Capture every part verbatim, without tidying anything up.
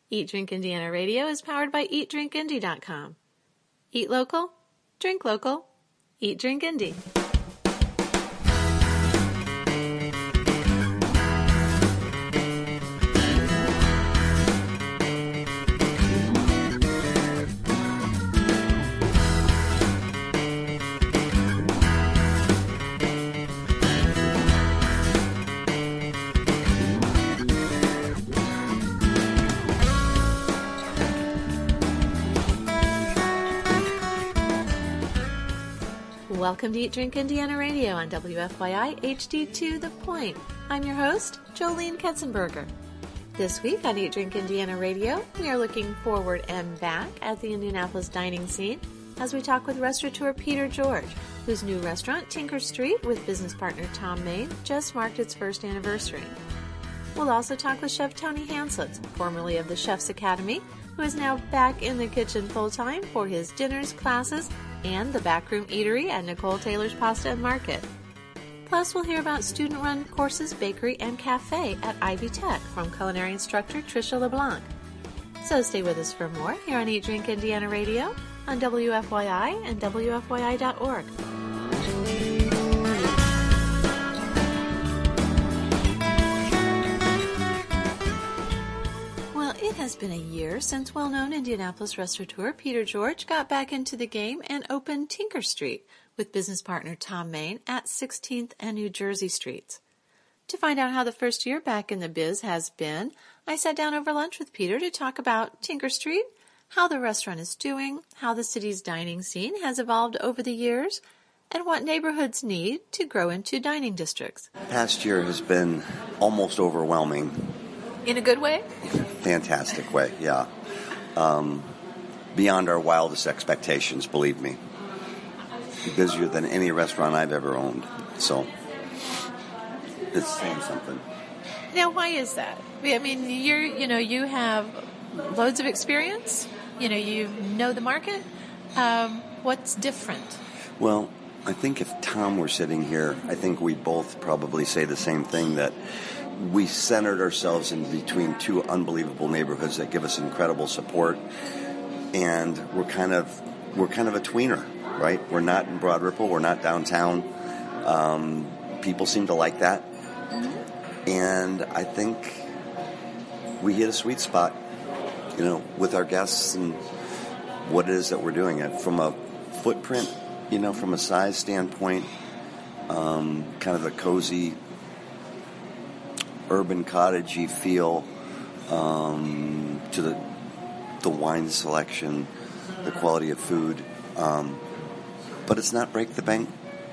Eat Drink Indiana Radio is powered by eat drink indy dot com. Eat local, drink local, eat Drink Indy. Welcome to Eat Drink Indiana Radio on W F Y I H D two The Point. I'm your host, Jolene Ketzenberger. This week on Eat Drink Indiana Radio, we are looking forward and back at the Indianapolis dining scene as we talk with restaurateur Peter George, whose new restaurant, Tinker Street, with business partner Tom Main, just marked its first anniversary. We'll also talk with Chef Tony Hanslitz, formerly of the Chef's Academy, who is now back in the kitchen full-time for his dinners, classes, and the Backroom Eatery at Nicole Taylor's Pasta and Market. Plus, we'll hear about student-run courses, bakery, and cafe at Ivy Tech from culinary instructor Tricia LeBlanc. So stay with us for more here on Eat Drink Indiana Radio on W F Y I and W F Y I dot org. It has been a year since well-known Indianapolis restaurateur Peter George got back into the game and opened Tinker Street with business partner Tom Main at sixteenth and New Jersey Streets. To find out how the first year back in the biz has been, I sat down over lunch with Peter to talk about Tinker Street, how the restaurant is doing, how the city's dining scene has evolved over the years, and what neighborhoods need to grow into dining districts. Past year has been almost overwhelming. In a good way? Fantastic way, yeah. Um, beyond our wildest expectations, believe me. Busier than any restaurant I've ever owned. So, it's saying something. Now, why is that? I mean, you're, you know, you have loads of experience. You know, you know the market. Um, what's different? Well, I think if Tom were sitting here, I think we'd both probably say the same thing, that we centered ourselves in between two unbelievable neighborhoods that give us incredible support, and we're kind of we're kind of a tweener, right? We're not in Broad Ripple, we're not downtown. Um, people seem to like that, mm-hmm. and I think we hit a sweet spot, you know, with our guests and what it is that we're doing. It from a footprint, you know, from a size standpoint, um, kind of a cozy, urban cottagey feel, um, to the the wine selection, the quality of food, um, but it's not break the bank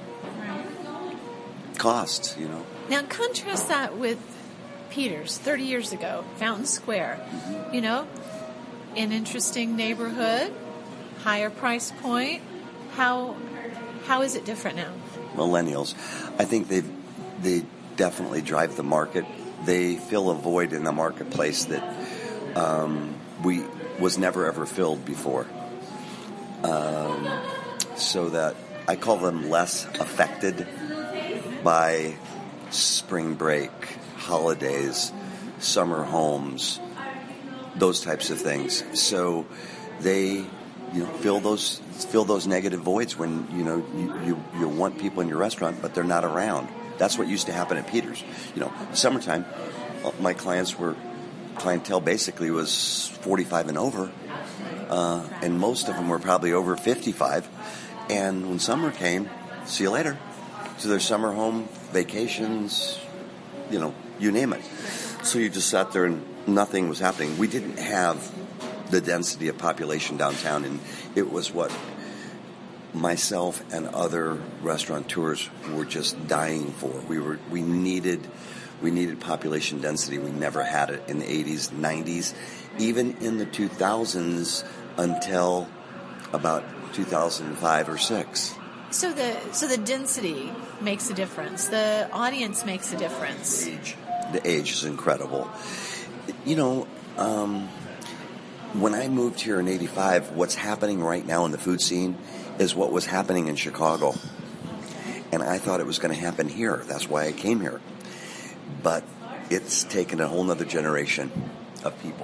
cost, you know. Now contrast that with Peter's thirty years ago, Fountain Square. Mm-hmm. You know, an interesting neighborhood, higher price point. How how is it different now? Millennials, I think they they definitely drive the market. They fill a void in the marketplace that um, we was never ever filled before. Um, so that I call them less affected by spring break, holidays, summer homes, those types of things. So they, you know, fill those fill those negative voids when you know you, you, you want people in your restaurant, but they're not around. That's what used to happen at Peter's. You know, summertime, my clients were, clientele basically was forty-five and over, uh, and most of them were probably over fifty-five. And when summer came, see you later. So their summer home, vacations, you know, you name it. So you just sat there and nothing was happening. We didn't have the density of population downtown, and it was what myself and other restaurateurs were just dying for. We were we needed we needed population density. We never had it in the eighties, nineties, even in the two thousands until about two thousand five or six. So the so the density makes a difference. The audience makes a difference. The age, the age is incredible. You know, um, when I moved here in eighty-five, what's happening right now in the food scene is what was happening in Chicago. And I thought it was going to happen here. That's why I came here. But it's taken a whole nother generation of people.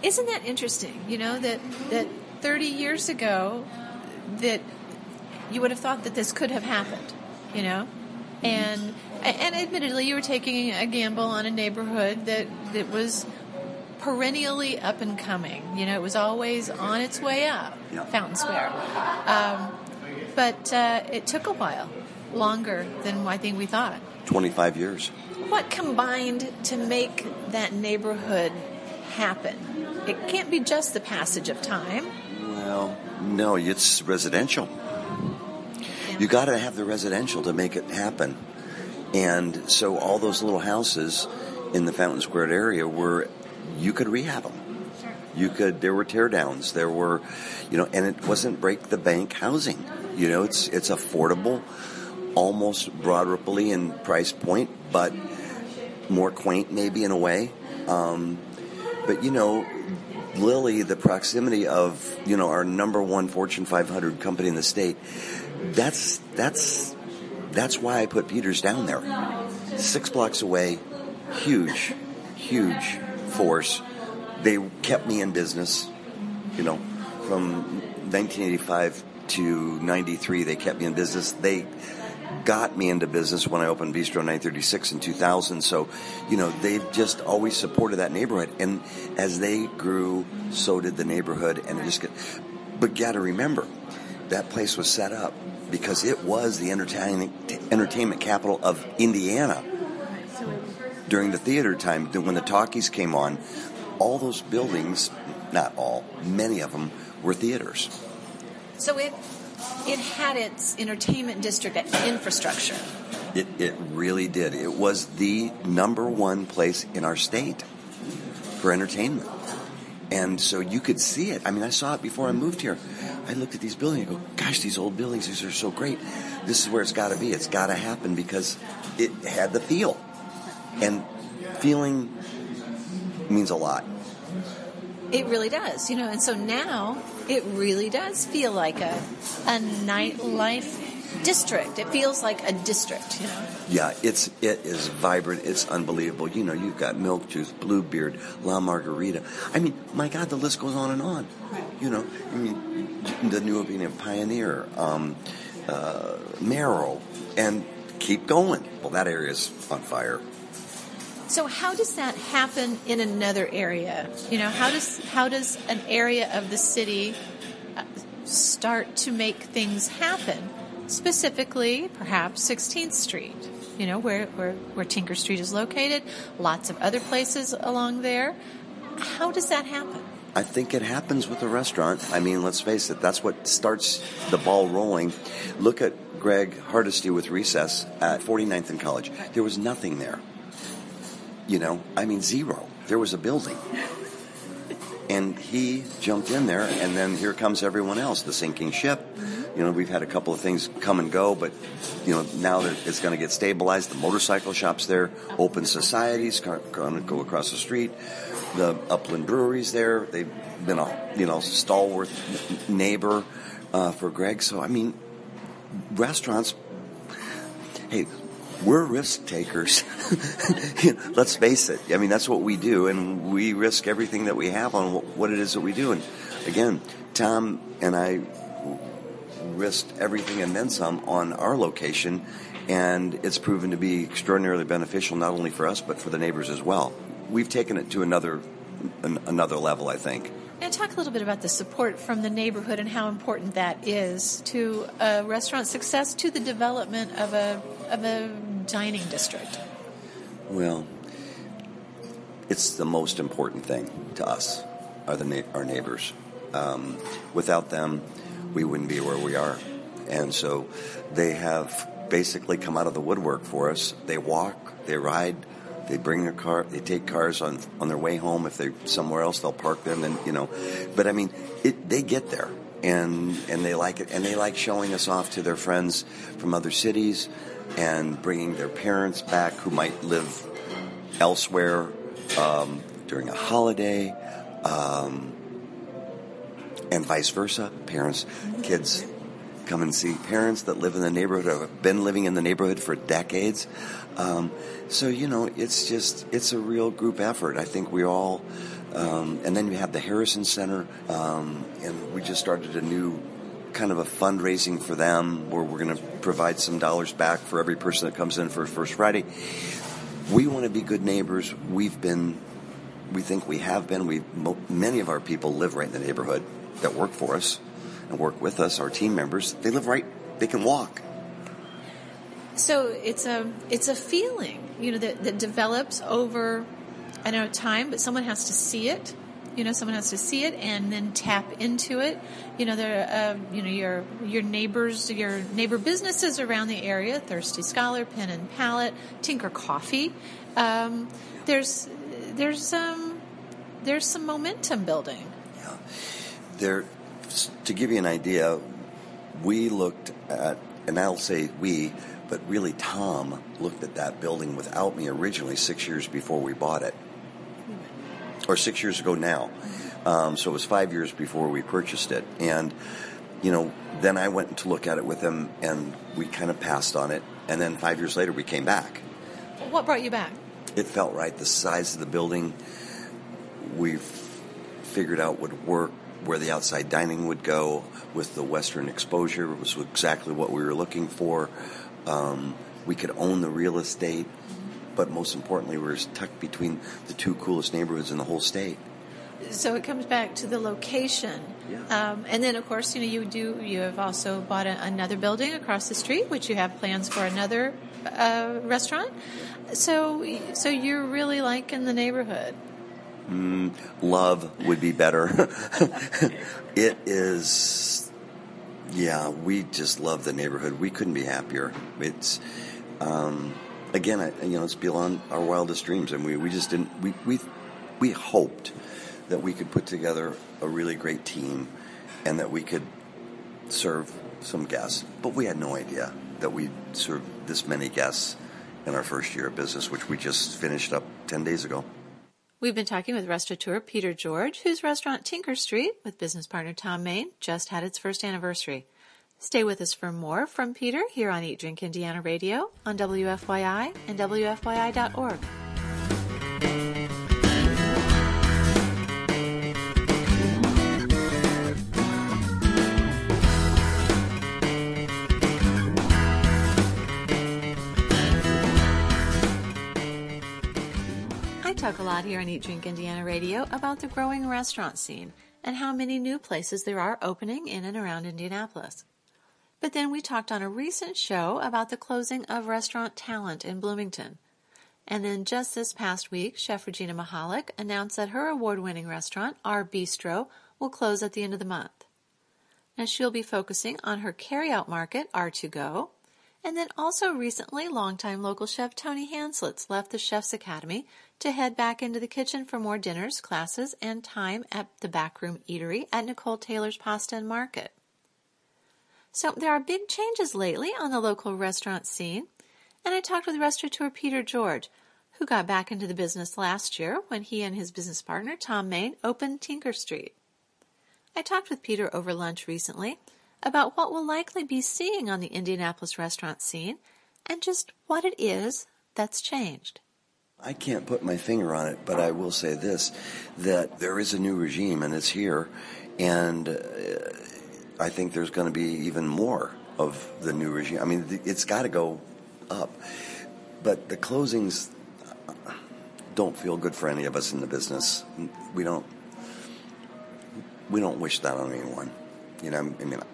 Isn't that interesting? You know, that, that thirty years ago, that you would have thought that this could have happened, you know? And and admittedly, you were taking a gamble on a neighborhood that, that was perennially up and coming. You know, it was always on its way up, yeah. Fountain Square. Um, but uh, it took a while, longer than I think we thought. twenty-five years. What combined to make that neighborhood happen? It can't be just the passage of time. Well, no, it's residential. Yeah. You got to have the residential to make it happen. And so all those little houses in the Fountain Square area were, you could rehab them. You could, there were tear downs, there were, you know, and it wasn't break the bank housing. You know, it's, it's affordable, almost Broad Rippley in price point, but more quaint maybe in a way. Um, but, you know, Lilly, the proximity of, you know, our number one Fortune five hundred company in the state, that's, that's, that's why I put Peters down there. Six blocks away, huge, huge force. They kept me in business, you know, from nineteen eighty-five to ninety-three, they kept me in business. They got me into business when I opened Bistro nine thirty-six in two thousand. So, you know, they've just always supported that neighborhood. And as they grew, so did the neighborhood. And it just get, but you got to remember, that place was set up because it was the entertainment entertainment capital of Indiana during the theater time. When the talkies came on, all those buildings, not all, many of them were theaters. So it it had its entertainment district infrastructure. It it really did. It was the number one place in our state for entertainment. And so you could see it. I mean, I saw it before I moved here. I looked at these buildings and go, gosh, these old buildings, these are so great. This is where it's got to be. It's got to happen because it had the feel. And feeling means a lot. It really does, you know, and so now it really does feel like a a nightlife district. It feels like a district, you know. Yeah, it's it is vibrant. It's unbelievable. You know, you've got Milk Juice, Bluebeard, La Margarita. I mean, my God, the list goes on and on. You know, I mean, the new opening of Pioneer, um, uh, Marrow, and keep going. Well, that area's on fire. So how does that happen in another area? You know, how does how does an area of the city start to make things happen? Specifically, perhaps sixteenth Street, you know, where, where, where Tinker Street is located, lots of other places along there. How does that happen? I think it happens with a restaurant. I mean, let's face it, that's what starts the ball rolling. Look at Greg Hardesty with Recess at forty-ninth and College. There was nothing there. You know, I mean, zero. There was a building. And he jumped in there, and then here comes everyone else, the sinking ship. You know, we've had a couple of things come and go, but, you know, now that it's going to get stabilized. The motorcycle shop's there, Open Society's going to go across the street. The Upland Brewery's there. They've been a, you know, stalwart neighbor uh, for Greg. So, I mean, restaurants, hey, we're risk takers. Let's face it. I mean, that's what we do, and we risk everything that we have on what it is that we do. And again, Tom and I risked everything and then some on our location, and it's proven to be extraordinarily beneficial not only for us but for the neighbors as well. We've taken it to another an, another level, I think. And talk a little bit about the support from the neighborhood and how important that is to a restaurant success, to the development of a of a dining district. Well, it's the most important thing to us, are the na- our neighbors. Um, without them, we wouldn't be where we are. And so they have basically come out of the woodwork for us. They walk, they ride, they bring their car, they take cars on on their way home. If they're somewhere else, they'll park them, and you know. But I mean, it, they get there, and and they like it, and they like showing us off to their friends from other cities, and bringing their parents back who might live elsewhere um, during a holiday, um, and vice versa. Parents, kids come and see parents that live in the neighborhood or have been living in the neighborhood for decades. Um, so, you know, it's just, it's a real group effort. I think we all Um, and then you have the Harrison Center, um, and we just started a new kind of a fundraising for them where we're going to provide some dollars back for every person that comes in for First Friday. We want to be good neighbors. We've been, we think we have been. We many of our people live right in the neighborhood that work for us and work with us. Our team members, they live right. They can walk. So it's a it's a feeling, you know, that, that develops over, I know, time, but someone has to see it. You know, someone has to see it and then tap into it. You know, there, uh, you know, your your neighbors, your neighbor businesses around the area, Thirsty Scholar, Pen and Palette, Tinker Coffee. Um, there's there's um there's some momentum building. Yeah, there. To give you an idea, we looked at, and I'll say we, but really Tom looked at that building without me originally six years before we bought it. Or six years ago now. Um, so it was five years before we purchased it. And, you know, then I went to look at it with him, and we kind of passed on it. And then five years later, we came back. What brought you back? It felt right. The size of the building, we've figured out would work, where the outside dining would go with the western exposure. It was exactly what we were looking for. Um, we could own the real estate. But most importantly, we're tucked between the two coolest neighborhoods in the whole state. So it comes back to the location. Yeah. Um, and then, of course, you know, you do. You have also bought a, another building across the street, which you have plans for another uh, restaurant. So, so you're really liking the neighborhood. Mm, love would be better. It is. Yeah, we just love the neighborhood. We couldn't be happier. It's. Um, Again, you know, it's beyond our wildest dreams, and we, we just didn't. We, we we hoped that we could put together a really great team, and that we could serve some guests. But we had no idea that we'd serve this many guests in our first year of business, which we just finished up ten days ago. We've been talking with restaurateur Peter George, whose restaurant Tinker Street, with business partner Tom Main, just had its first anniversary. Stay with us for more from Peter here on Eat Drink Indiana Radio on W F Y I and W F Y I dot org. I talk a lot here on Eat Drink Indiana Radio about the growing restaurant scene and how many new places there are opening in and around Indianapolis. But then we talked on a recent show about the closing of Restaurant Talent in Bloomington. And then just this past week, Chef Regina Mahalik announced that her award-winning restaurant, Our Bistro, will close at the end of the month. Now she'll be focusing on her carry-out market, R two Go. And then also recently, longtime local chef Tony Hanslitz left the Chef's Academy to head back into the kitchen for more dinners, classes, and time at the Backroom Eatery at Nicole Taylor's Pasta and Market. So there are big changes lately on the local restaurant scene, and I talked with restaurateur Peter George, who got back into the business last year when he and his business partner, Tom Main, opened Tinker Street. I talked with Peter over lunch recently about what we'll likely be seeing on the Indianapolis restaurant scene and just what it is that's changed. I can't put my finger on it, but I will say this, that there is a new regime, and it's here, and uh, I think there's going to be even more of the new regime. I mean, it's got to go up. But the closings don't feel good for any of us in the business. We don't we don't wish that on anyone. You know, I mean,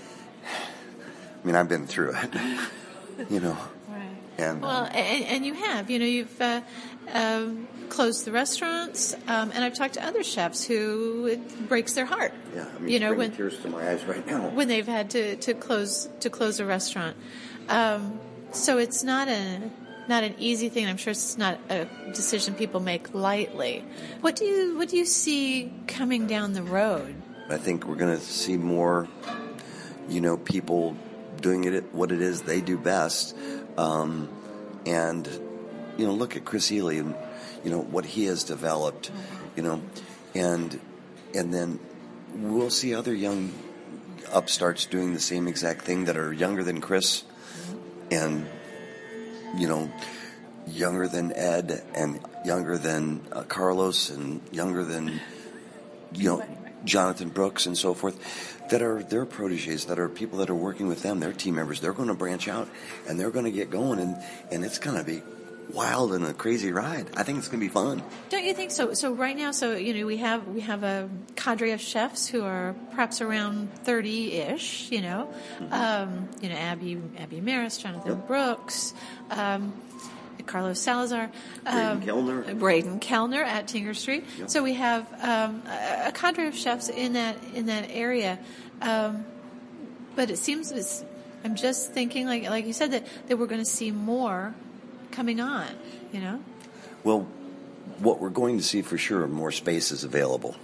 I mean, I've been through it. You know. Right. And well, um, and, and you have. You know, you've uh, um, closed the restaurants, um, and I've talked to other chefs who it breaks their heart. Yeah, I mean, you know, it's when bringing tears to my eyes right now. when they've had to, to close to close a restaurant. Um, so it's not a not an easy thing. I'm sure it's not a decision people make lightly. What do you what do you see coming down the road? I think we're going to see more, you know, people doing it what it is they do best. Um, and, you know, look at Chris Ely and, you know, what he has developed, you know, and and then we'll see other young upstarts doing the same exact thing that are younger than Chris and, you know, younger than Ed and younger than uh, Carlos and younger than, you know, Jonathan Brooks and so forth, that are their proteges, that are people that are working with them, their team members. They're going to branch out and they're going to get going, and, and it's going to be wild and a crazy ride. I think it's going to be fun. Don't you think so? So right now, so you know, we have we have a cadre of chefs who are perhaps around thirty-ish. You know, mm-hmm. um, you know, Abby Abby Maris, Jonathan yep. Brooks, um, Carlos Salazar, um, Braden Kellner, Braden Kellner at Tinker Street. Yep. So we have um, a, a cadre of chefs in that in that area. Um, but it seems it's, I'm just thinking, like like you said, that that we're going to see more coming on, you know? Well, what we're going to see for sure are more spaces available.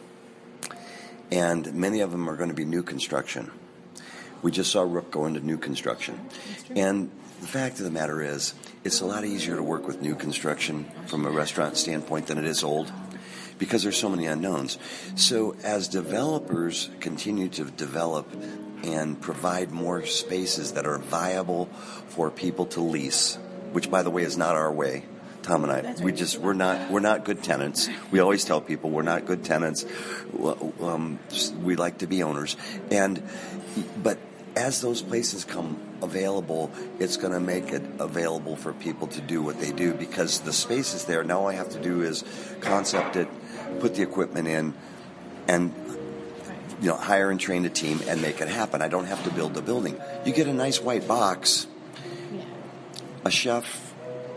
And many of them are going to be new construction. We just saw Rook go into new construction. And the fact of the matter is, it's a lot easier to work with new construction from a restaurant standpoint than it is old, because there's so many unknowns. So as developers continue to develop and provide more spaces that are viable for people to lease, which, by the way, is not our way. Tom and I, That's we just we're not we're not good tenants. We always tell people we're not good tenants. Um, we like to be owners, and but as those places come available, it's going to make it available for people to do what they do, because the space is there. Now all I have to do is concept it, put the equipment in, and you know hire and train a team and make it happen. I don't have to build the building. You get a nice white box. A chef,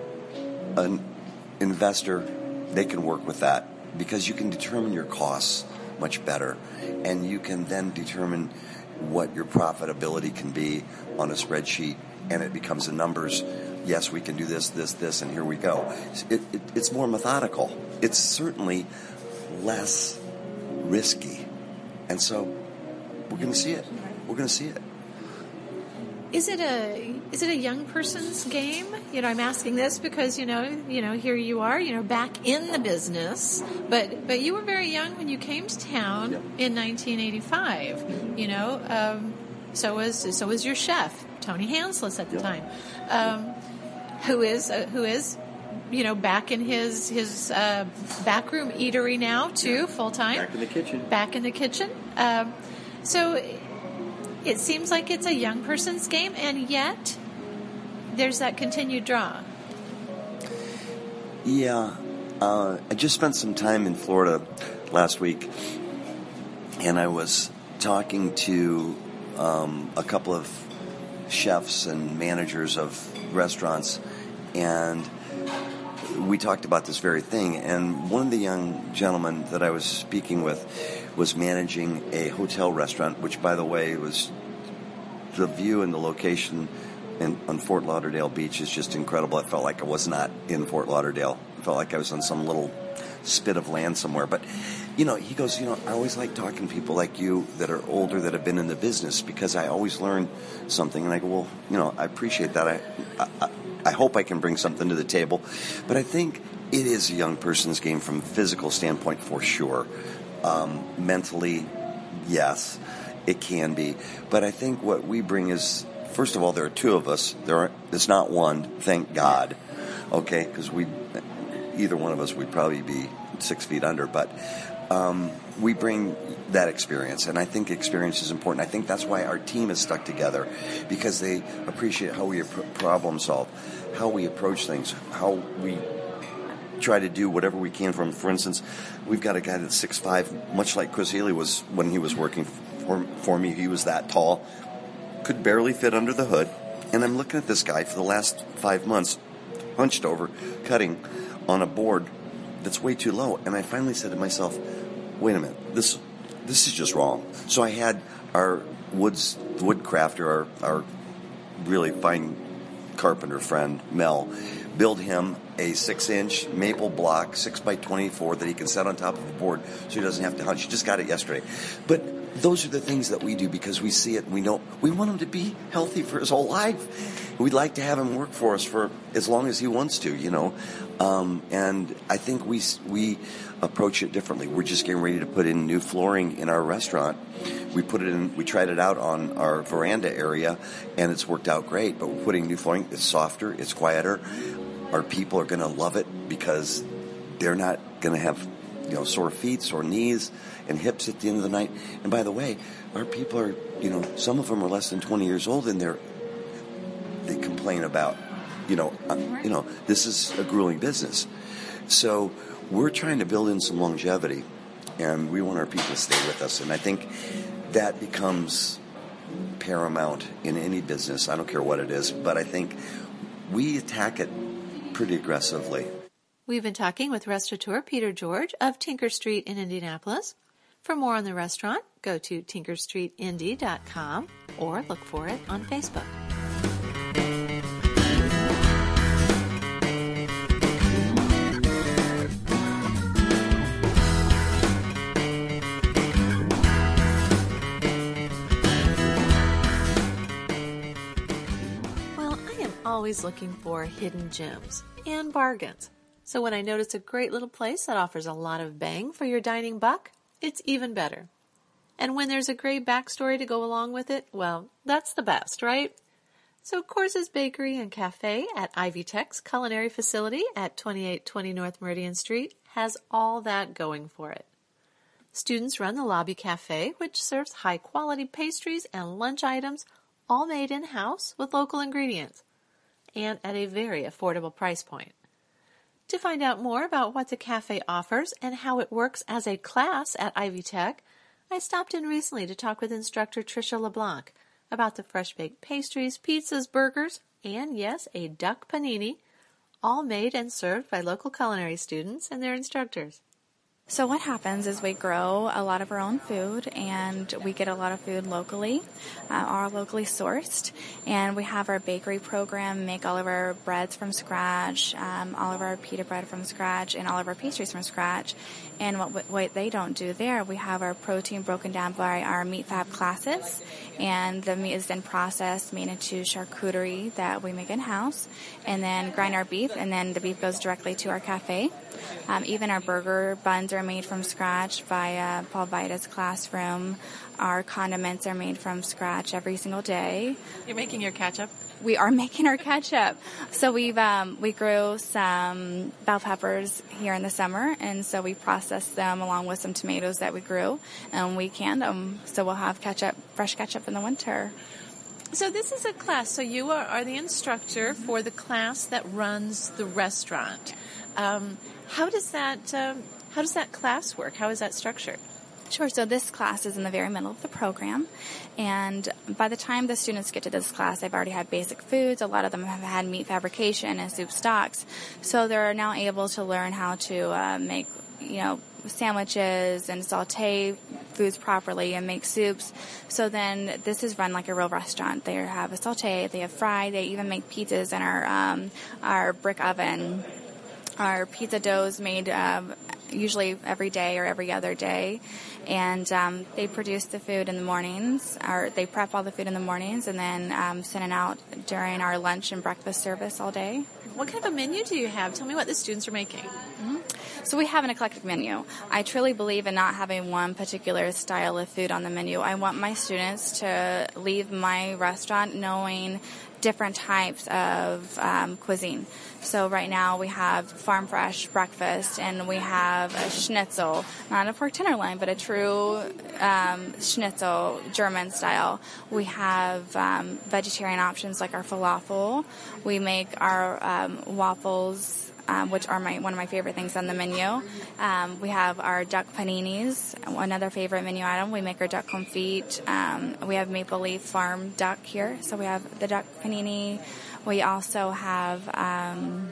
an investor, they can work with that, because you can determine your costs much better, and you can then determine what your profitability can be on a spreadsheet, and it becomes the numbers. Yes, we can do this, this, this, and here we go. It, it, it's more methodical. It's certainly less risky, and so we're going to see it. We're going to see it. Is it a is it a young person's game? You know, I'm asking this because you know, you know, here you are, you know, back in the business, but but you were very young when you came to town yep. in nineteen eighty-five. You know, um, so was so was your chef Tony Hanslis at the yep. time, um, who is uh, who is, you know, back in his his uh, backroom eatery now too, yeah. full time. Back in the kitchen. Back in the kitchen. Um, so. It seems like it's a young person's game, and yet there's that continued draw. Yeah. Uh, I just spent some time in Florida last week, and I was talking to um, a couple of chefs and managers of restaurants, and we talked about this very thing. And one of the young gentlemen that I was speaking with was managing a hotel restaurant, which, by the way, was the view and the location in, on Fort Lauderdale Beach is just incredible. I felt like I was not in Fort Lauderdale. I felt like I was on some little spit of land somewhere. But, you know, he goes, you know, I always like talking to people like you that are older, that have been in the business, because I always learn something. And I go, well, you know, I appreciate that. I, I, I hope I can bring something to the table. But I think it is a young person's game from a physical standpoint for sure. Um, mentally, yes, it can be. But I think what we bring is, first of all, there are two of us. There are, it's not one, thank God. Okay, because we, either one of us would probably be six feet under. But um, we bring that experience, and I think experience is important. I think that's why our team is stuck together, because they appreciate how we problem solve, how we approach things, how we try to do whatever we can from. For instance, we've got a guy that's six five, much like Chris Healy was when he was working for, for me. He was that tall, could barely fit under the hood. And I'm looking at this guy for the last five months, hunched over, cutting on a board that's way too low. And I finally said to myself, wait a minute, this this is just wrong. So I had our woods wood crafter, our, our really fine carpenter friend, Mel, build him a six-inch maple block, six by twenty-four, that he can set on top of a board so he doesn't have to hunch. He just got it yesterday. But those are the things that we do because we see it and we know we want him to be healthy for his whole life. We'd like to have him work for us for as long as he wants to, you know. Um, and I think we we approach it differently. We're just getting ready to put in new flooring in our restaurant. We put it in. We tried it out on our veranda area, and it's worked out great. But we're putting new flooring. It's softer. It's quieter. our people are going to love it because they're not going to have, you know, sore feet, sore knees, and hips at the end of the night. And by the way, our people are, you know, some of them are less than twenty years old, and they're they complain about, you know, uh, you know, this is a grueling business. So we're trying to build in some longevity, and we want our people to stay with us. And I think that becomes paramount in any business. I don't care what it is, but I think we attack it pretty aggressively. We've been talking with restaurateur Peter George of Tinker Street in Indianapolis. For more on the restaurant, go to tinker street indy dot com or look for it on Facebook. Well, I am always looking for hidden gems and bargains. So when I notice a great little place that offers a lot of bang for your dining buck, it's even better. And when there's a great backstory to go along with it, well, that's the best, right? So Courses Bakery and Cafe at Ivy Tech's culinary facility at twenty-eight twenty North Meridian Street has all that going for it. Students run the Lobby Cafe, which serves high-quality pastries and lunch items, all made in-house with local ingredients, and at a very affordable price point. To find out more about what the cafe offers and how it works as a class at Ivy Tech, I stopped in recently to talk with instructor Tricia LeBlanc about the fresh-baked pastries, pizzas, burgers, and yes, a duck panini, all made and served by local culinary students and their instructors. So what happens is we grow a lot of our own food, and we get a lot of food locally, uh, are locally sourced, and we have our bakery program, make all of our breads from scratch, um, all of our pita bread from scratch, and all of our pastries from scratch. And what what they don't do there, we have our protein broken down by our meat fab classes, and the meat is then processed, made into charcuterie that we make in-house, and then grind our beef, and then the beef goes directly to our cafe. Um, even our burger buns are made from scratch via Paul Vida's classroom. Our condiments are made from scratch every single day. You're making your ketchup? We are making our ketchup. So we've um, we grew some bell peppers here in the summer, and so we processed them along with some tomatoes that we grew, and we canned them. So we'll have ketchup, fresh ketchup in the winter. So this is a class. So you are, are the instructor for the class that runs the restaurant. Um, how does that um, how does that class work? How is that structured? Sure. So this class is in the very middle of the program, and by the time the students get to this class, they've already had basic foods. A lot of them have had meat fabrication and soup stocks, so they're now able to learn how to uh, make, you know, sandwiches and saute foods properly and make soups. So then this is run like a real restaurant. They have a saute, they have fry, they even make pizzas in our um, our brick oven. Our pizza dough is made um, usually every day or every other day, and um, they produce the food in the mornings, or they prep all the food in the mornings, and then um, send it out during our lunch and breakfast service all day. What kind of a menu do you have? Tell me what the students are making. Mm-hmm. So we have an eclectic menu. I truly believe in not having one particular style of food on the menu. I want my students to leave my restaurant knowing different types of um, cuisine. So right now we have farm fresh breakfast, and we have a schnitzel, not a pork tenderloin, but a true um, schnitzel, German style. We have um, vegetarian options like our falafel. We make our um, waffles, Um, which are my one of my favorite things on the menu. Um, we have our duck paninis, another favorite menu item. We make our duck confit. Um, we have Maple Leaf Farm duck here, so we have the duck panini. We also have, um,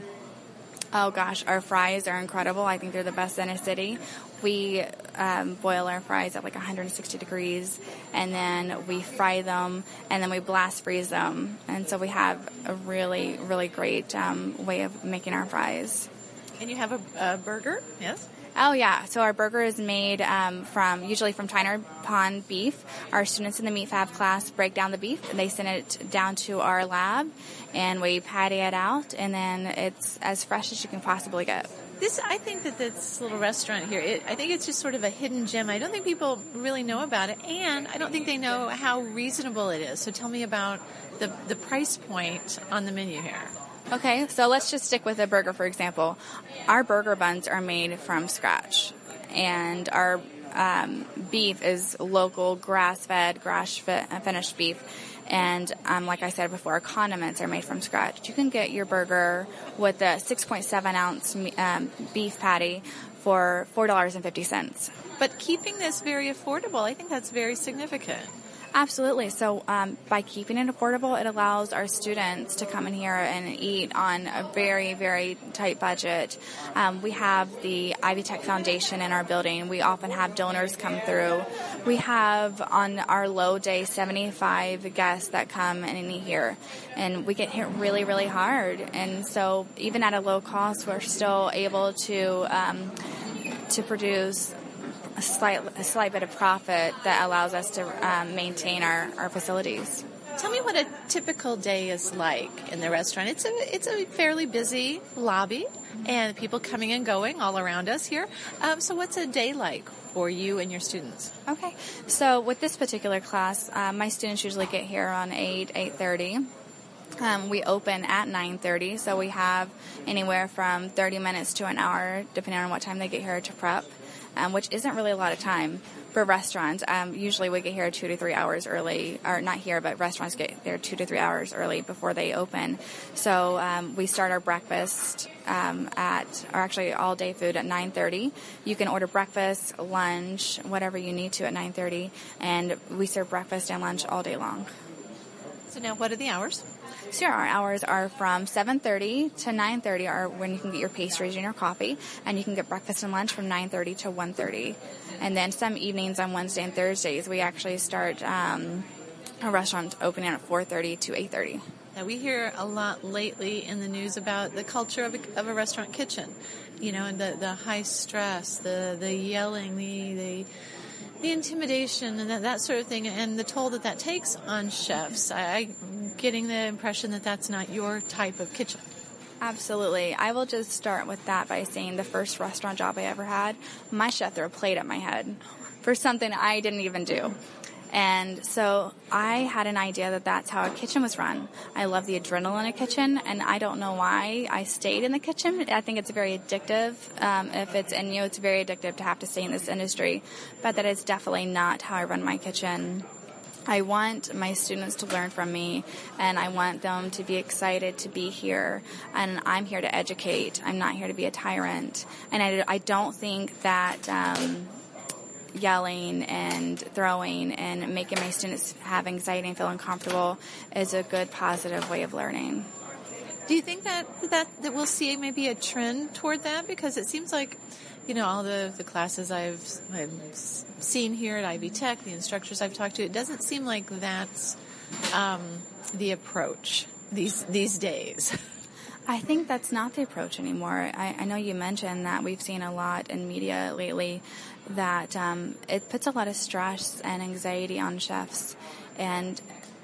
oh gosh, our fries are incredible. I think they're the best in a city. We um, boil our fries at like one hundred sixty degrees, and then we fry them, and then we blast freeze them. And so we have a really, really great um, way of making our fries. And you have a, a burger, yes? Oh, yeah. So our burger is made um, from, usually from Tyner Pond beef. Our students in the Meat Fab class break down the beef, and they send it down to our lab, and we patty it out, and then it's as fresh as you can possibly get. This, I think that this little restaurant here, it, I think it's just sort of a hidden gem. I don't think people really know about it, and I don't think they know how reasonable it is. So tell me about the the price point on the menu here. Okay, so let's just stick with a burger, for example. Our burger buns are made from scratch, and our um, beef is local, grass-fed, grass-finished beef. And um, like I said before, our condiments are made from scratch. You can get your burger with a six point seven ounce um, beef patty for four dollars and fifty cents. But keeping this very affordable, I think that's very significant. Absolutely. So um, by keeping it affordable, it allows our students to come in here and eat on a very, very tight budget. Um, we have the Ivy Tech Foundation in our building. We often have donors come through. We have on our low day seventy-five guests that come and eat here. And we get hit really, really hard. And so even at a low cost, we're still able to um, to produce A slight, a slight bit of profit that allows us to um, maintain our, our facilities. Tell me what a typical day is like in the restaurant. It's a it's a fairly busy lobby, and people coming and going all around us here. Um, so what's a day like for you and your students? Okay, so with this particular class, uh, my students usually get here around eight, eight thirty. Um, we open at nine thirty, so we have anywhere from thirty minutes to an hour, depending on what time they get here to prep. Um, which isn't really a lot of time for restaurants. Um, usually we get here two to three hours early, or not here, but restaurants get there two to three hours early before they open. So um, we start our breakfast um, at, or actually all day food at nine thirty. You can order breakfast, lunch, whatever you need to at nine thirty, and we serve breakfast and lunch all day long. So now what are the hours? So our hours are from seven thirty to nine thirty are when you can get your pastries and your coffee, and you can get breakfast and lunch from nine thirty to one thirty. And then some evenings on Wednesday and Thursdays, we actually start um, our restaurant opening at four thirty to eight thirty. Now, we hear a lot lately in the news about the culture of a, of a restaurant kitchen, you know, and the, the high stress, the, the yelling, the... the The intimidation and that, that sort of thing, and the toll that that takes on chefs. I, I'm getting the impression that that's not your type of kitchen. Absolutely. I will just start with that by saying the first restaurant job I ever had, my chef threw a plate at my head for something I didn't even do. And so I had an idea that that's how a kitchen was run. I love the adrenaline in a kitchen, and I don't know why I stayed in the kitchen. I think it's very addictive. Um, if it's in you, it's very addictive to have to stay in this industry. But that is definitely not how I run my kitchen. I want my students to learn from me, and I want them to be excited to be here. And I'm here to educate. I'm not here to be a tyrant. And I, I don't think that... Um, yelling and throwing and making my students have anxiety and feel uncomfortable is a good positive way of learning. Do you think that that, that we'll see maybe a trend toward that? Because it seems like, you know, all the, the classes I've, I've seen here at Ivy Tech, the instructors I've talked to, it doesn't seem like that's um, the approach these these days. I think that's not the approach anymore. I, I know you mentioned that we've seen a lot in media lately that um, it puts a lot of stress and anxiety on chefs. And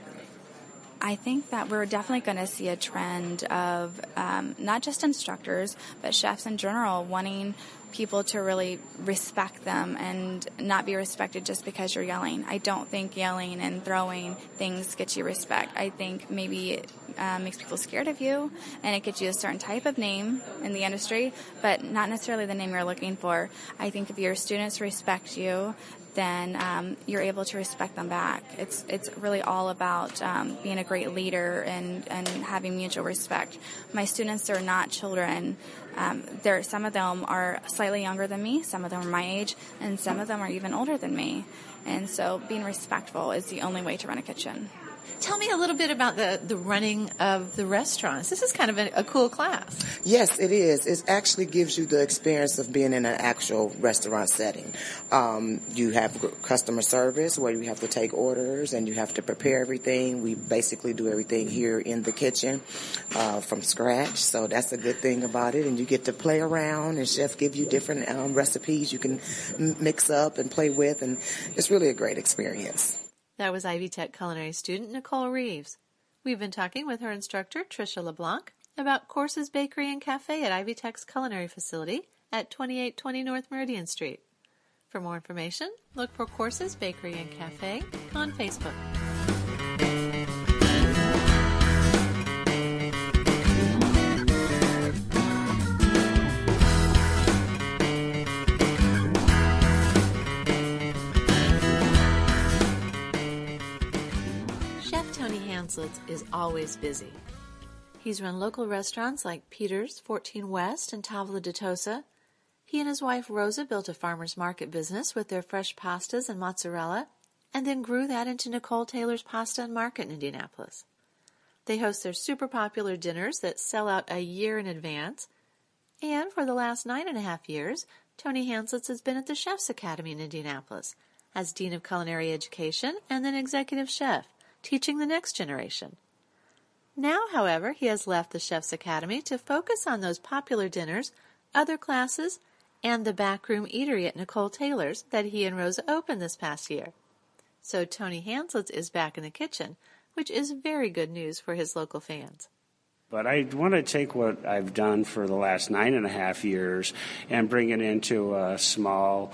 I think that we're definitely going to see a trend of um, not just instructors, but chefs in general wanting people to really respect them and not be respected just because you're yelling. I don't think yelling and throwing things gets you respect. I think maybe it uh, makes people scared of you, and it gets you a certain type of name in the industry, but not necessarily the name you're looking for. I think if your students respect you, then um, you're able to respect them back. It's it's really all about um, being a great leader and, and having mutual respect. My students are not children. Um, there, some of them are slightly younger than me, some of them are my age, and some of them are even older than me. And so being respectful is the only way to run a kitchen. Tell me a little bit about the, the running of the restaurants. This is kind of a, a cool class. Yes, it is. It actually gives you the experience of being in an actual restaurant setting. Um, you have customer service where you have to take orders and you have to prepare everything. We basically do everything here in the kitchen uh, from scratch, so that's a good thing about it. And you get to play around, and chef give you different um, recipes you can m- mix up and play with, and it's really a great experience. That was Ivy Tech culinary student Nicole Reeves. We've been talking with her instructor, Tricia LeBlanc, about Courses Bakery and Cafe at Ivy Tech's culinary facility at twenty-eight twenty North Meridian Street. For more information, look for Courses Bakery and Cafe on Facebook. Hanslitz is always busy. He's run local restaurants like Peter's, fourteen West, and Tavola de Tosa. He and his wife Rosa built a farmer's market business with their fresh pastas and mozzarella, and then grew that into Nicole Taylor's Pasta and Market in Indianapolis. They host their super popular dinners that sell out a year in advance. And for the last nine and a half years, Tony Hanslitz has been at the Chef's Academy in Indianapolis as Dean of Culinary Education and then Executive Chef, teaching the next generation. Now, however, he has left the Chef's Academy to focus on those popular dinners, other classes, and the backroom eatery at Nicole Taylor's that he and Rosa opened this past year. So Tony Hanslitz is back in the kitchen, which is very good news for his local fans. But I want to take what I've done for the last nine and a half years and bring it into a small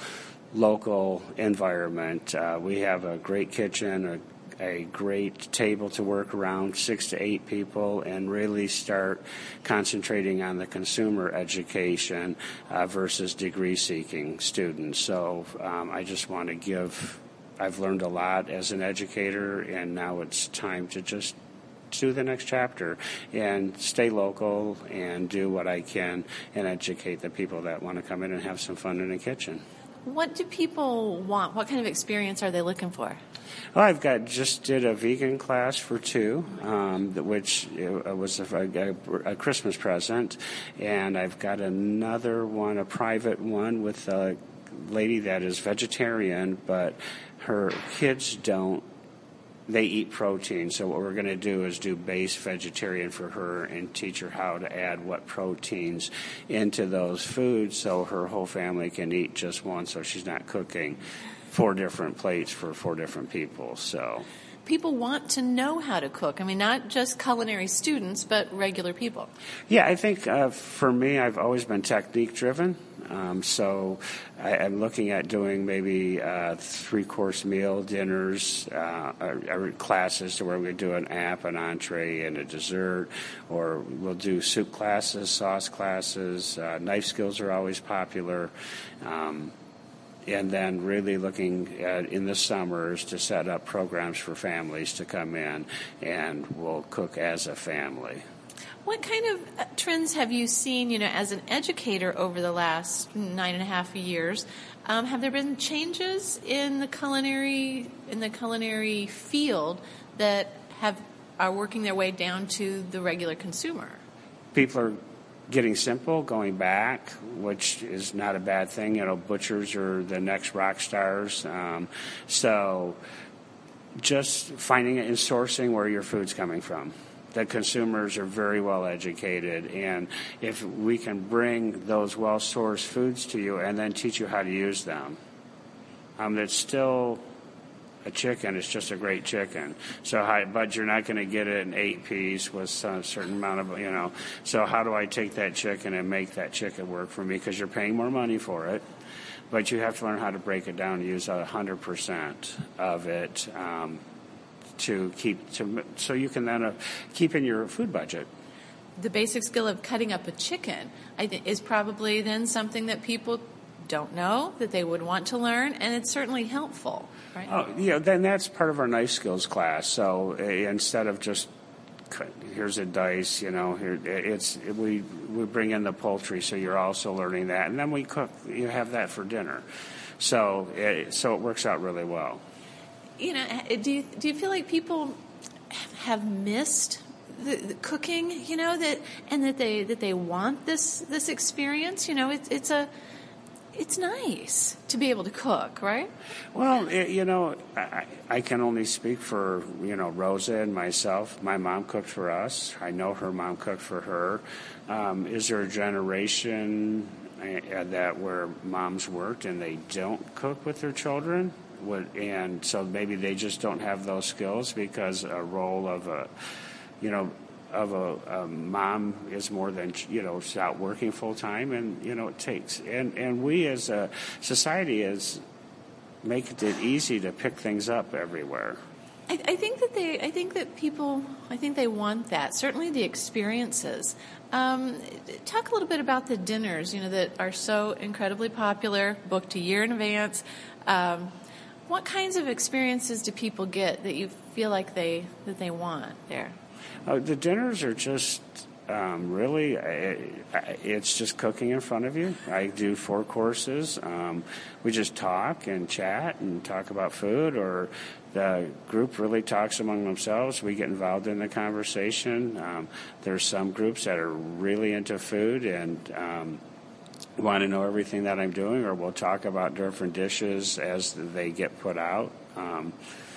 local environment. Uh, we have a great kitchen, a a great table to work around, six to eight people, and really start concentrating on the consumer education uh, versus degree-seeking students. So um, I just want to give, I've learned a lot as an educator, and now it's time to just do the next chapter and stay local and do what I can and educate the people that want to come in and have some fun in the kitchen. What do people want? What kind of experience are they looking for? Well, I've got just did a vegan class for two, um, which was a, a, a Christmas present, and I've got another one, a private one with a lady that is vegetarian, but her kids don't. They eat protein, so what we're going to do is do base vegetarian for her and teach her how to add what proteins into those foods so her whole family can eat just one, so she's not cooking four different plates for four different people. So people want to know how to cook. I mean, not just culinary students, but regular people. Yeah, I think uh, for me, I've always been technique-driven. Um, so I, I'm looking at doing maybe uh, three-course meal dinners, uh, or, or classes to where we do an app, an entree, and a dessert, or we'll do soup classes, sauce classes. Uh, knife skills are always popular. Um, And then really looking at, in the summers, to set up programs for families to come in and we'll cook as a family. What kind of trends have you seen, you know, as an educator over the last nine and a half years? Um, have there been changes in the culinary in the culinary field that have are working their way down to the regular consumer? People are getting simple, going back, which is not a bad thing. You know, butchers are the next rock stars. Um, so just finding it and sourcing where your food's coming from. The consumers are very well educated, and if we can bring those well-sourced foods to you and then teach you how to use them, um, it's still a chicken. It's just a great chicken. So, how, but you're not going to get it in eight piece with some certain amount of, you know. So how do I take that chicken and make that chicken work for me? Because you're paying more money for it, but you have to learn how to break it down and use a hundred percent of it um, to keep to so you can then uh, keep in your food budget. The basic skill of cutting up a chicken, I think, is probably then something that people don't know that they would want to learn, and it's certainly helpful, right? Oh, yeah, then that's part of our knife skills class. So uh, instead of just cut, here's a dice, you know, here it's we we bring in the poultry, so you're also learning that, and then we cook. You have that for dinner, so it, so it works out really well. You know, do you do you feel like people have missed the, the cooking? You know that, and that they that they want this this experience. You know, it's it's a It's nice to be able to cook, right? Well, it, you know, I, I can only speak for, you know, Rosa and myself. My mom cooked for us. I know her mom cooked for her. Um, is there a generation uh, that where moms worked and they don't cook with their children? What, and so maybe they just don't have those skills because a role of a, you know, of a, a mom is more than, you know, she's out working full time, and, you know, it takes, and, and we as a society is making it easy to pick things up everywhere. I, I think that they, I think that people, I think they want that. Certainly the experiences. Um, talk a little bit about the dinners, you know, that are so incredibly popular, booked a year in advance. Um, What kinds of experiences do people get that you feel like they that they want there? Uh, the dinners are just um, really, it, it's just cooking in front of you. I do four courses. Um, we just talk and chat and talk about food, or the group really talks among themselves. We get involved in the conversation. Um, there's some groups that are really into food and um, want to know everything that I'm doing, or we'll talk about different dishes as they get put out. Um,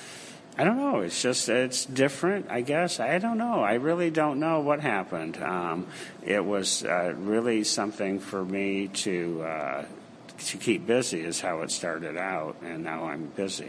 I don't know. It's just, it's different, I guess. I don't know. I really don't know what happened. Um, it was uh, really something for me to uh, to keep busy is how it started out, and now I'm busy.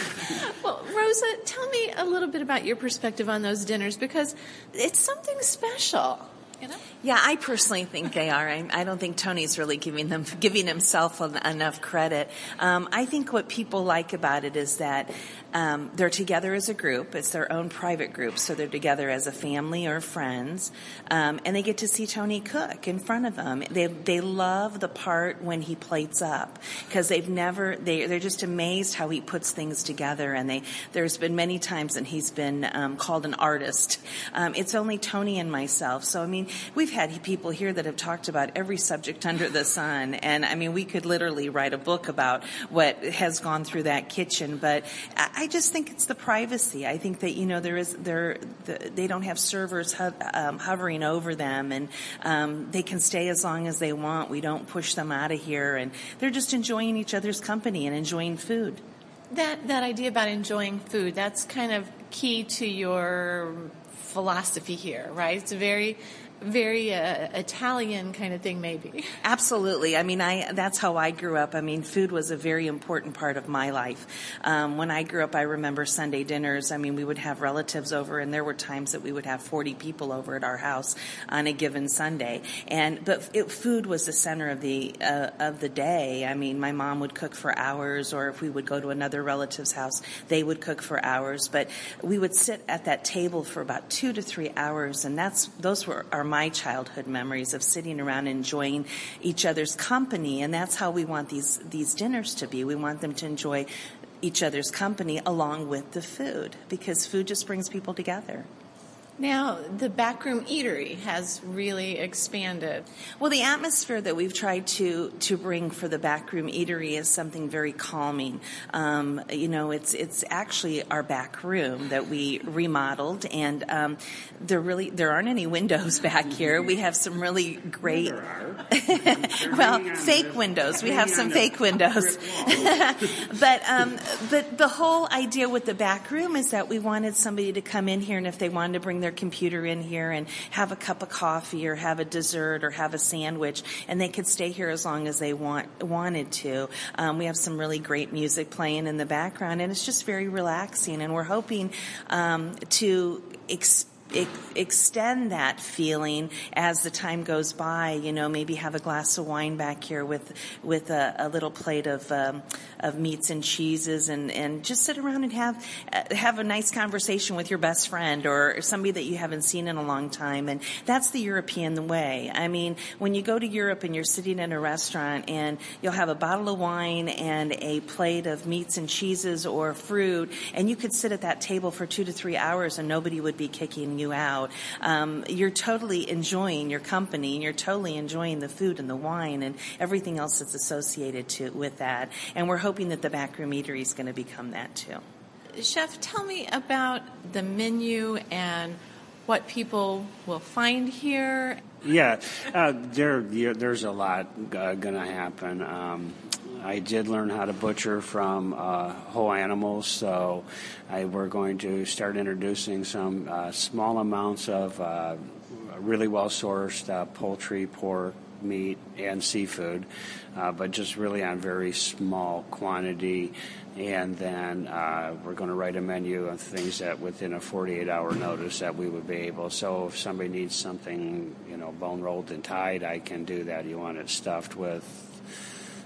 Well, Rosa, tell me a little bit about your perspective on those dinners, because it's something special. You know? Yeah, I personally think they are. I, I don't think Tony's really giving them giving himself enough credit. Um, I think what people like about it is that um, they're together as a group. It's their own private group, so they're together as a family or friends, um, and they get to see Tony cook in front of them. They they love the part when he plates up, because they've never they they're just amazed how he puts things together. And they there's been many times that he's been um, called an artist. Um, it's only Tony and myself, so I mean. We've had people here that have talked about every subject under the sun, and I mean, we could literally write a book about what has gone through that kitchen. But I just think it's the privacy. I think that, you know, there is there the, they don't have servers ho- um, hovering over them, and um, they can stay as long as they want. We don't push them out of here, and they're just enjoying each other's company and enjoying food. That that idea about enjoying food, that's kind of key to your philosophy here, right? It's a very very uh, Italian kind of thing, maybe. Absolutely. I mean, I that's how I grew up. I mean, food was a very important part of my life. Um, when I grew up, I remember Sunday dinners. I mean, we would have relatives over, and there were times that we would have forty people over at our house on a given Sunday. And but it, food was the center of the uh, of the day. I mean, my mom would cook for hours, or if we would go to another relative's house, they would cook for hours. But we would sit at that table for about two to three hours, and that's those were our my childhood memories of sitting around and enjoying each other's company. And that's how we want these these dinners to be. We want them to enjoy each other's company along with the food, because food just brings people together. Now, the backroom eatery has really expanded. Well, the atmosphere that we've tried to to bring for the backroom eatery is something very calming. Um, you know, it's it's actually our back room that we remodeled, and um, there really there aren't any windows back here. We have some really great, well, fake windows. We have some fake windows, but um, but the whole idea with the back room is that we wanted somebody to come in here, and if they wanted to bring their computer in here and have a cup of coffee or have a dessert or have a sandwich, and they could stay here as long as they want wanted to. Um, we have some really great music playing in the background, and it's just very relaxing, and we're hoping um, to experience extend that feeling as the time goes by. You know, maybe have a glass of wine back here with with a, a little plate of um, of meats and cheeses, and, and just sit around and have uh, have a nice conversation with your best friend or somebody that you haven't seen in a long time. And that's the European way. I mean, when you go to Europe and you're sitting in a restaurant and you'll have a bottle of wine and a plate of meats and cheeses or fruit, and you could sit at that table for two to three hours and nobody would be kicking you out. Um, you're totally enjoying your company, and you're totally enjoying the food and the wine and everything else that's associated to with that. And we're hoping that the backroom eatery is going to become that too. Chef, tell me about the menu and what people will find here. Yeah, uh, there, there's a lot uh, going to happen. Um, I did learn how to butcher from uh, whole animals, so I, we're going to start introducing some uh, small amounts of uh, really well-sourced uh, poultry, pork, meat, and seafood, uh, but just really on very small quantity. And then uh, we're going to write a menu of things that within a forty-eight hour notice that we would be able. So if somebody needs something, you know, bone rolled and tied, I can do that. You want it stuffed with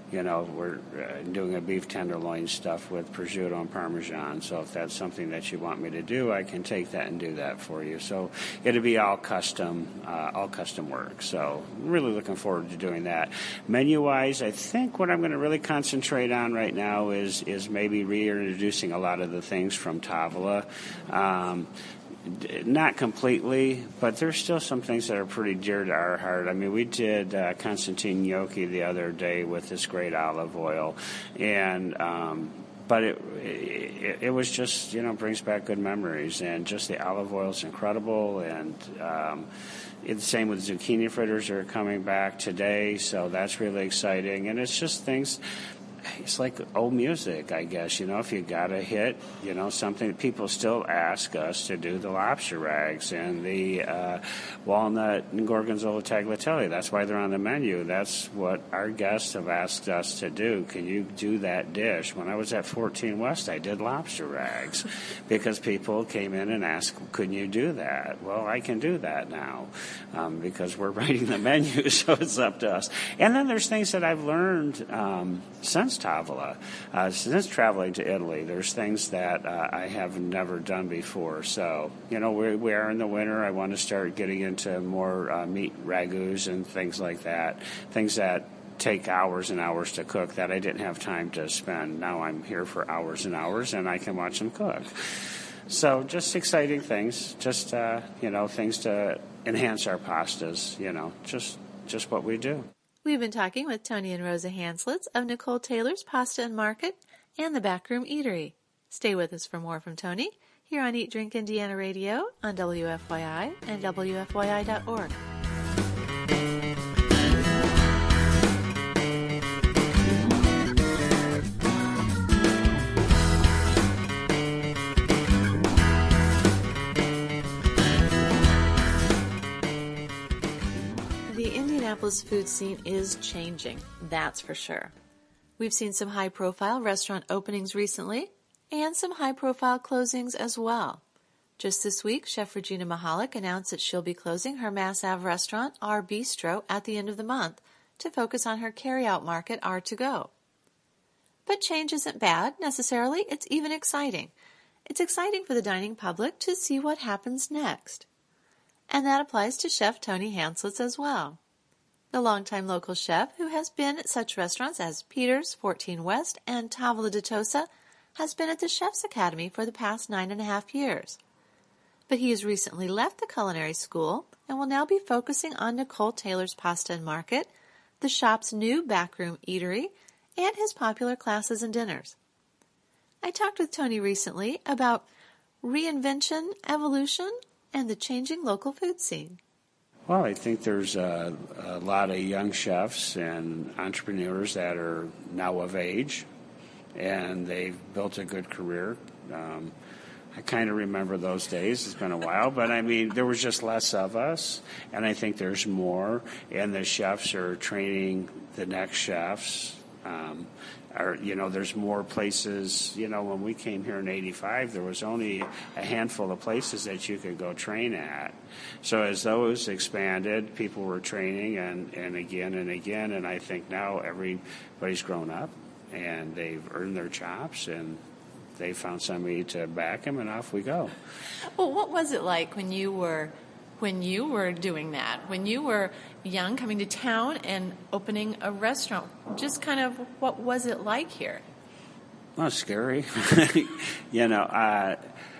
you know, we're uh, doing a beef tenderloin stuff with prosciutto and Parmesan. So if that's something that you want me to do, I can take that and do that for you. So it'll be all custom, uh, all custom work. So I'm really looking forward to doing that. Menu-wise, I think what I'm going to really concentrate on right now is is maybe reintroducing a lot of the things from Tavola. Um, Not completely, but there's still some things that are pretty dear to our heart. I mean, we did uh, Constantine gnocchi the other day with this great olive oil, and um, but it, it it was just, you know, brings back good memories, and just the olive oil is incredible, and um, it's the same with zucchini fritters are coming back today, so that's really exciting, and it's just things. It's like old music, I guess, you know, if you got a hit, you know, something people still ask us to do the lobster rags and the uh, walnut and gorgonzola tagliatelle. That's why they're on the menu. That's what our guests have asked us to do. Can you do that dish? When I was at fourteen West, I did lobster rags because people came in and asked, couldn't you do that? Well, I can do that now um, because we're writing the menu, so it's up to us. And then there's things that I've learned um, since Tavola. Uh, since traveling to Italy, there's things that uh, I have never done before. So, you know, we, we are in the winter. I want to start getting into more uh, meat ragouts and things like that, things that take hours and hours to cook that I didn't have time to spend. Now I'm here for hours and hours, and I can watch them cook. So just exciting things, just, uh, you know, things to enhance our pastas, you know, just just what we do. We've been talking with Tony and Rosa Hanslitz of Nicole Taylor's Pasta and Market and the Backroom Eatery. Stay with us for more from Tony here on Eat Drink Indiana Radio on W F Y I and W F Y I dot org. The Indianapolis food scene is changing, that's for sure. We've seen some high-profile restaurant openings recently, and some high-profile closings as well. Just this week, Chef Regina Mahalik announced that she'll be closing her Mass Ave restaurant, Our Bistro, at the end of the month to focus on her carry-out market, R to Go. But change isn't bad, necessarily. It's even exciting. It's exciting for the dining public to see what happens next. And that applies to Chef Tony Hanslitz as well. The longtime local chef who has been at such restaurants as Peter's, fourteen West, and Tavola di Tosa has been at the Chef's Academy for the past nine and a half years. But he has recently left the culinary school and will now be focusing on Nicole Taylor's Pasta and Market, the shop's new backroom eatery, and his popular classes and dinners. I talked with Tony recently about reinvention, evolution, and the changing local food scene. Well, I think there's a, a lot of young chefs and entrepreneurs that are now of age, and they've built a good career. Um, I kind of remember those days. It's been a while, but I mean, there was just less of us, and I think there's more, and the chefs are training the next chefs. Um, Or, you know, there's more places. You know, when we came here in eighty-five, there was only a handful of places that you could go train at. So as those expanded, people were training and, and again and again, and I think now everybody's grown up and they've earned their chops and they found somebody to back them, and off we go. Well, what was it like when you were when you were doing that, when you were young, coming to town and opening a restaurant? Just kind of what was it like here? Well, scary. you know, uh,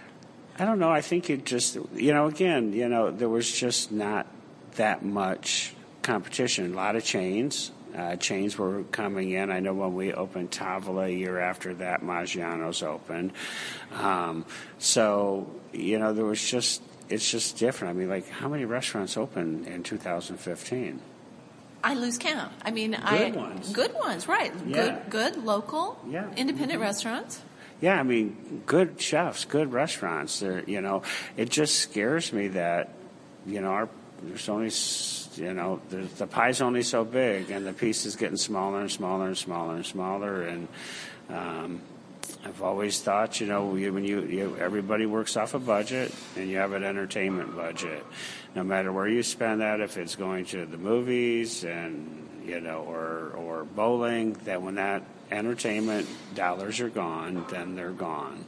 I don't know. I think it just, you know, again, you know, there was just not that much competition. A lot of chains. Uh, chains were coming in. I know when we opened Tavola a year after that, Maggiano's opened. Um, so, you know, there was just, it's just different. I mean, like, how many restaurants opened in two thousand fifteen? I lose count. I mean, good I ones. Good ones, right. Yeah. Good, good local, yeah. independent mm-hmm. restaurants. Yeah, I mean, good chefs, good restaurants. They're, you know, it just scares me that, you know, our, there's only, you know, there's, the pie's only so big, and the piece is getting smaller and smaller and smaller and smaller. And um, I've always thought, you know, when you, you everybody works off a budget, and you have an entertainment budget. No matter where you spend that, if it's going to the movies and, you know, or or bowling, that when that entertainment dollars are gone, then they're gone.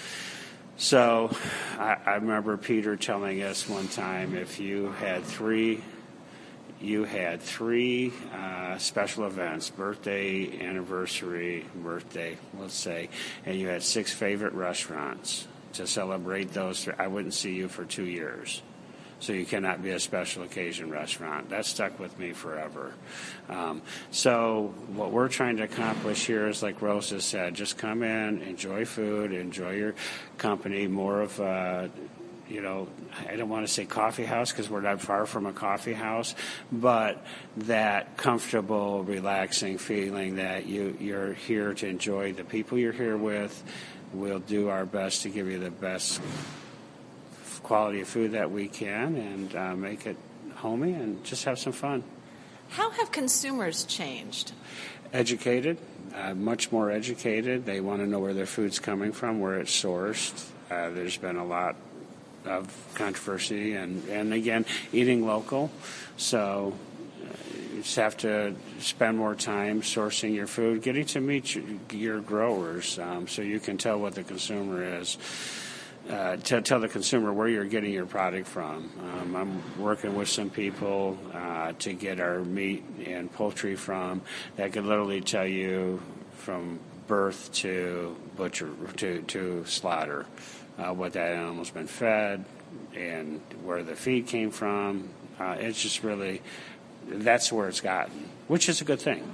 So I, I remember Peter telling us one time, if you had three, you had three uh, special events, birthday, anniversary, birthday, let's say, and you had six favorite restaurants to celebrate those, I wouldn't see you for two years. So you cannot be a special occasion restaurant. That stuck with me forever. Um, so what we're trying to accomplish here is, like Rosa said, just come in, enjoy food, enjoy your company, more of a, you know, I don't want to say coffee house because we're not far from a coffee house, but that comfortable, relaxing feeling that you, you're here to enjoy the people you're here with. We'll do our best to give you the best quality of food that we can, and uh, make it homey and just have some fun. How have consumers changed? Educated, uh, much more educated. They want to know where their food's coming from, where it's sourced. Uh, there's been a lot of controversy, and, and again, eating local. So uh, you just have to spend more time sourcing your food, getting to meet your, your growers, um, so you can tell what the consumer is. Uh, to tell the consumer where you're getting your product from. Um, I'm working with some people uh, to get our meat and poultry from that could literally tell you from birth to butcher to, to slaughter uh, what that animal's been fed and where the feed came from. Uh, it's just really, that's where it's gotten, which is a good thing.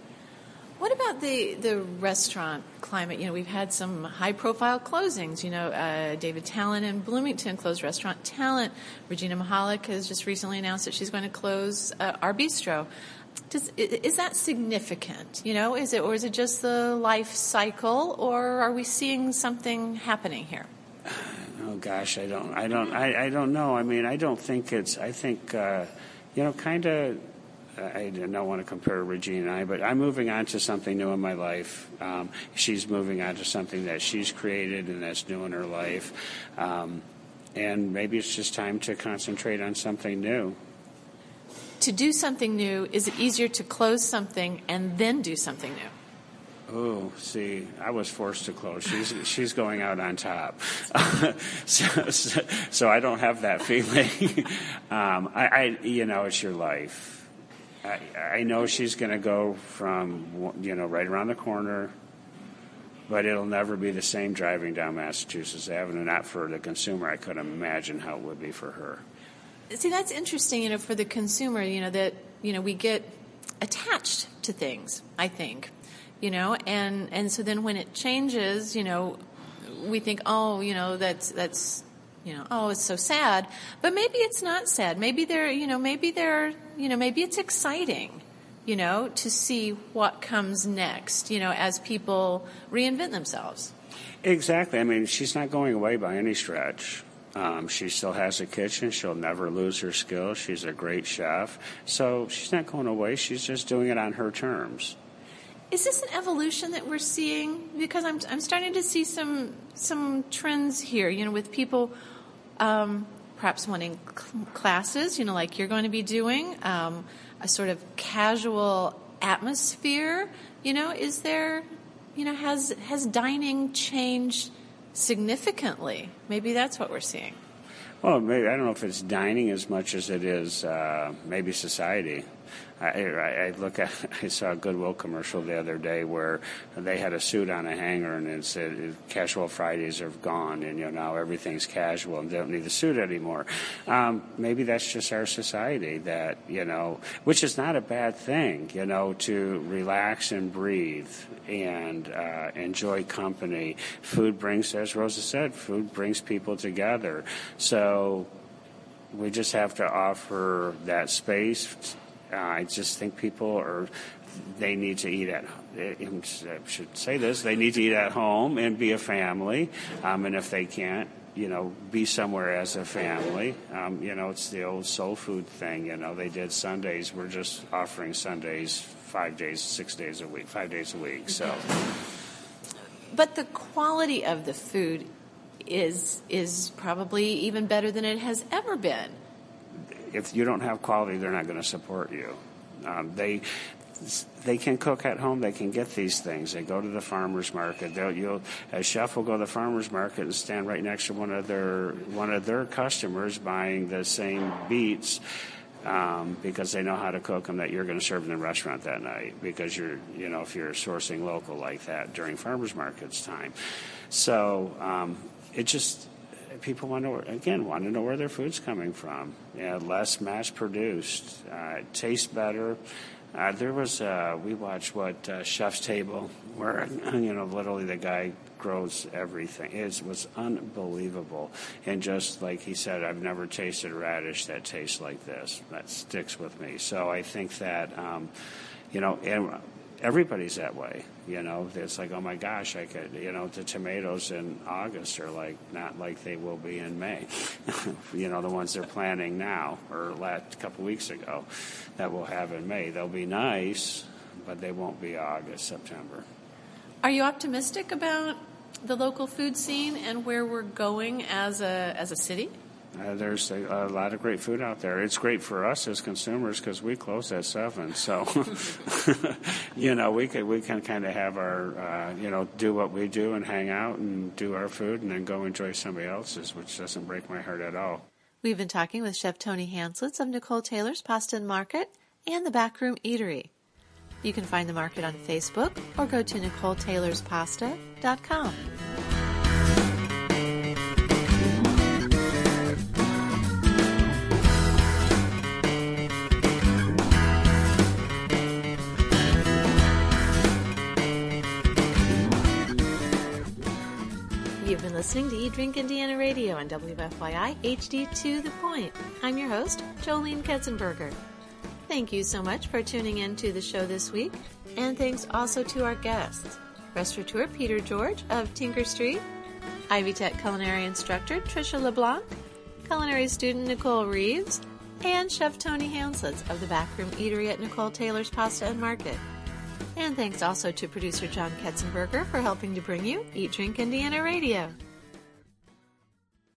What about the, the restaurant climate? You know, we've had some high-profile closings. You know, uh, David Talent in Bloomington closed Restaurant Talent. Regina Mahalik has just recently announced that she's going to close uh, our bistro. Does, is that significant? You know, is it, or is it just the life cycle, or are we seeing something happening here? Oh gosh, I don't, I don't, I, I don't know. I mean, I don't think it's. I think, uh, you know, kind of. I don't want to compare Regina and I, but I'm moving on to something new in my life. Um, she's moving on to something that she's created and that's new in her life. Um, and maybe it's just time to concentrate on something new. To do something new, is it easier to close something and then do something new? Oh, see, I was forced to close. She's she's going out on top, so, so so I don't have that feeling. um, I, I you know, it's your life. I, I know she's going to go from, you know, right around the corner, but it'll never be the same driving down Massachusetts Avenue. Not for the consumer. I couldn't imagine how it would be for her. See, that's interesting, you know, for the consumer, you know, that, you know, we get attached to things, I think, you know, and, and so then when it changes, you know, we think, oh, you know, that's, that's, you know, oh, it's so sad. But maybe it's not sad. Maybe they're, you know, maybe they're, you know, maybe it's exciting, you know, to see what comes next, you know, as people reinvent themselves. Exactly. I mean, she's not going away by any stretch. Um, she still has a kitchen. She'll never lose her skills. She's a great chef. So she's not going away. She's just doing it on her terms. Is this an evolution that we're seeing? Because I'm I'm starting to see some some trends here, you know, with people um, perhaps wanting cl- classes, you know, like you're going to be doing, um, a sort of casual atmosphere. You know, is there, you know, has has dining changed significantly? Maybe that's what we're seeing. Well, maybe I don't know if it's dining as much as it is uh, maybe society. I, I, I look at. I saw a Goodwill commercial the other day where they had a suit on a hanger and it said "Casual Fridays are gone," and you know now everything's casual and they don't need the suit anymore. Um, maybe that's just our society that you know, which is not a bad thing. You know, to relax and breathe and uh, enjoy company. Food brings, as Rosa said, food brings people together. So we just have to offer that space. Uh, I just think people are, they need to eat at, I should say this, they need to eat at home and be a family. Um, and if they can't, you know, be somewhere as a family. Um, you know, it's the old soul food thing. You know, they did Sundays. We're just offering Sundays five days, six days a week, five days a week. So, but the quality of the food is is probably even better than it has ever been. If you don't have quality, they're not going to support you. Um, they they can cook at home. They can get these things. They go to the farmers market. They'll, you'll, a chef will go to the farmers market and stand right next to one of their one of their customers buying the same beets. Um, because they know how to cook them that you're going to serve in the restaurant that night, because you're, you know, if you're sourcing local like that during farmers markets time. So um, it just, people want to, again, want to know where their food's coming from. Yeah, less mass produced, uh, it tastes better. Uh, there was, uh, we watched what, uh, Chef's Table, where, you know, literally the guy grows everything. It was unbelievable. And just like he said, I've never tasted a radish that tastes like this. That sticks with me. So I think that, um, you know, and everybody's that way. You know, it's like, oh my gosh, I could, you know, the tomatoes in August are like not like they will be in May. You know, the ones they're planting now or last couple weeks ago that we'll have in May. They'll be nice, but they won't be August, September. Are you optimistic about the local food scene and where we're going as a as a city? Uh, there's a, a lot of great food out there. It's great for us as consumers because we close at seven. So, you know, we can we can kind of have our, uh, you know, do what we do and hang out and do our food and then go enjoy somebody else's, which doesn't break my heart at all. We've been talking with Chef Tony Hanslitz of Nicole Taylor's Pasta and Market and the Backroom Eatery. You can find the market on Facebook or go to nicole taylors pasta dot com. You've been listening to Eat, Drink, Indiana Radio on W F Y I H D two The Point. I'm your host, Jolene Ketzenberger. Thank you so much for tuning in to the show this week, and thanks also to our guests, restaurateur Peter George of Tinker Street, Ivy Tech culinary instructor Tricia LeBlanc, culinary student Nicole Reeves, and Chef Tony Hanslitz of the Backroom Eatery at Nicole Taylor's Pasta and Market. And thanks also to producer John Ketzenberger for helping to bring you Eat, Drink, Indiana Radio.